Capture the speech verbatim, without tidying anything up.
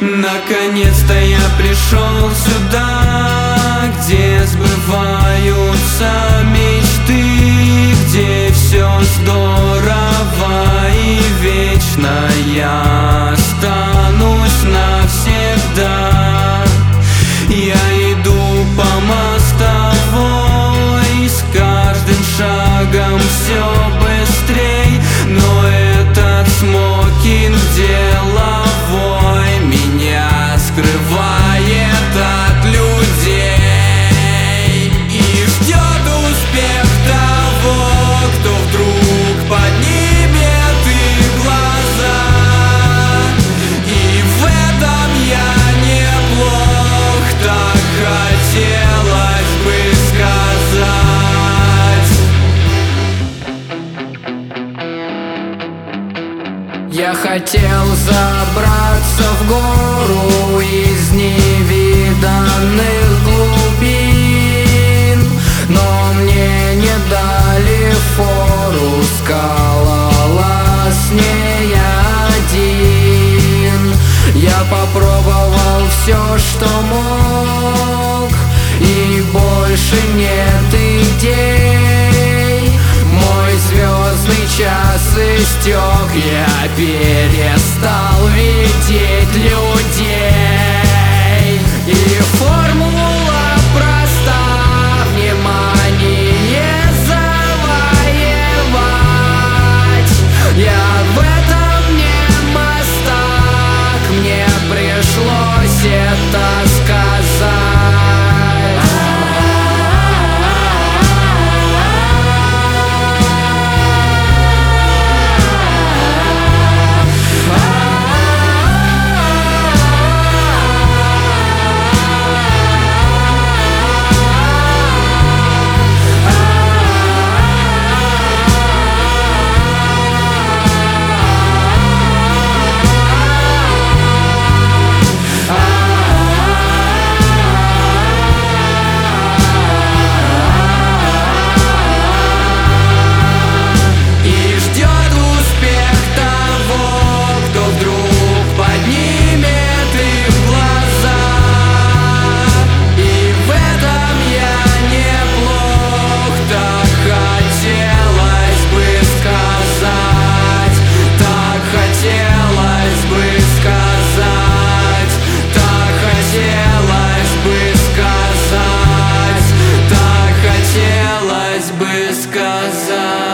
Наконец-то я пришел сюда, где сбываются мечты, где все здорово и вечно. Я останусь навсегда. Я иду по мостовой, с каждым шагом все быстрей, но этот смокинг деловой меня скрывает от людей и ждет успех того, кто вдруг поднимет их глаза. И в этом я неплох, так хотелось бы сказать. Я хотел забраться в гору из невиданных глубин, но мне не дали фору, скалолаз не я один. Я попробовал все, что мог, и больше нет идей. Мой звездный час истек, я перестал видеть людей. И формула проста: внимание завоевать. Я в этом не мастак, мне пришлось это сказать. Сказать.